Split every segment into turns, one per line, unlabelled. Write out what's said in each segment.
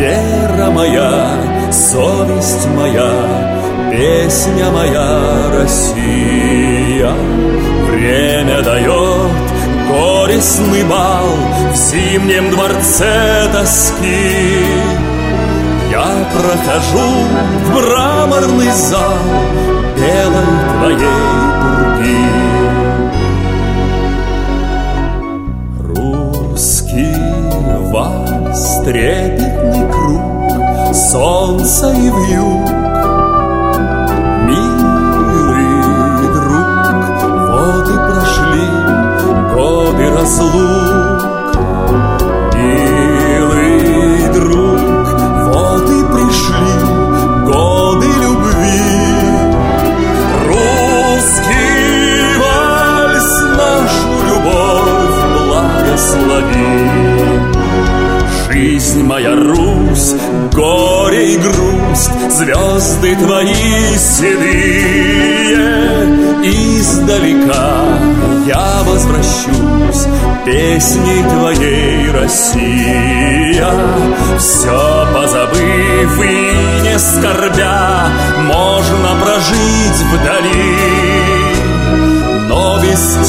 вера моя, совесть моя, песня моя, Россия. Время дает горестный бал в зимнем дворце тоски. Я прохожу в мраморный зал белой твоей пурги. Русский вальс, трепетный круг, солнце и вьюг. Милый друг, воды прошли, годы разлук. Милый друг, воды пришли, годы любви. Русский вальс, нашу любовь благослови. Жизнь моя, Русь, горе и грусть, звезды твои седые. Издалека я возвращусь песней твоей, Россия. Все позабыв и не скорбя, можно прожить вдали. Но без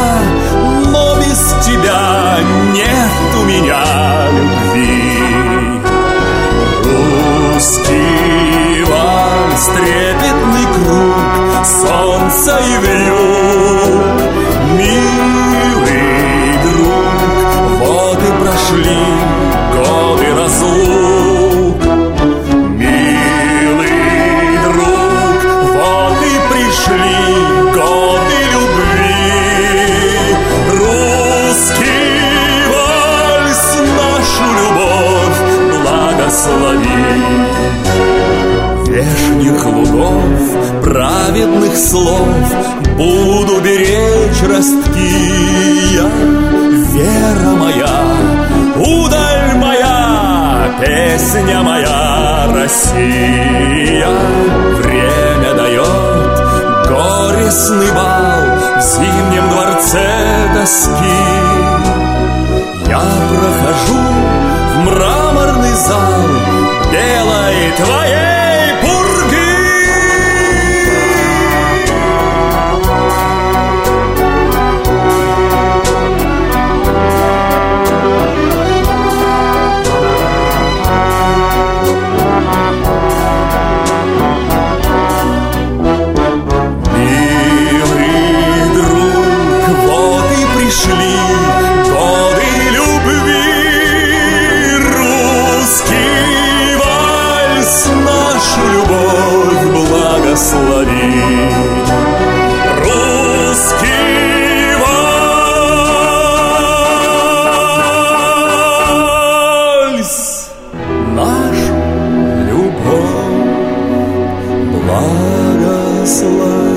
тебя нет у меня любви. Русский вальс, трепетный круг, солнце и вьюг. Милый друг, воды прошли, годы разлук. Милый друг, воды пришли, годы любви. Русский вальс, нашу любовь благослови. Вешних лугов, праведных слов буду беречь ростки я. Вера моя, удаль моя, песня моя, Россия. Время дает горестный бал в зимнем дворце тоски. Я прохожу в мраморный зал белой твоей пурги. Милый друг, вот и пришли годы любви. Русский вальс, нашу любовь благослови. Русский вальс, нашу любовь благослови.